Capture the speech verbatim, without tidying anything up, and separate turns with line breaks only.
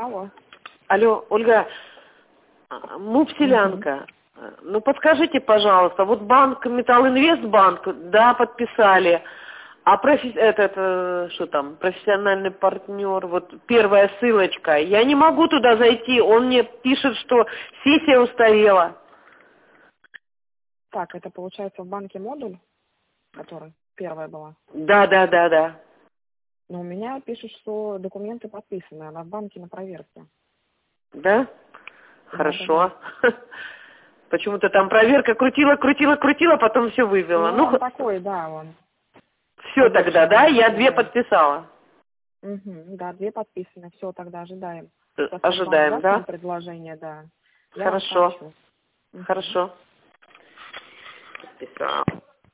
Алло.
Алло, Ольга, Мупселянка. Ну, подскажите, пожалуйста, вот банк, Металлинвестбанк, да, подписали, а профи... этот, э, что там, профессиональный партнер, вот первая ссылочка, я не могу туда зайти, он мне пишет, что сессия устарела.
Так, это получается в банке модуль, который первая была?
Да, да, да, да.
Но у меня пишут, что документы подписаны, она в банке на проверке.
Да?
Да,
Хорошо.
да, да.
Почему-то там проверка крутила, крутила, крутила, потом все вывела.
Ну,
Ну,
он такой, да, он
все тогда, да?
подвешенный,
Я две
да.
подписала.
Угу, да, две подписаны, все, тогда ожидаем.
Э,
Сейчас вот банк
Ожидаем,
даст нам
да?
предложение, да. Я вам
Хорошо.
сообщу. Угу.
Хорошо. Подписала.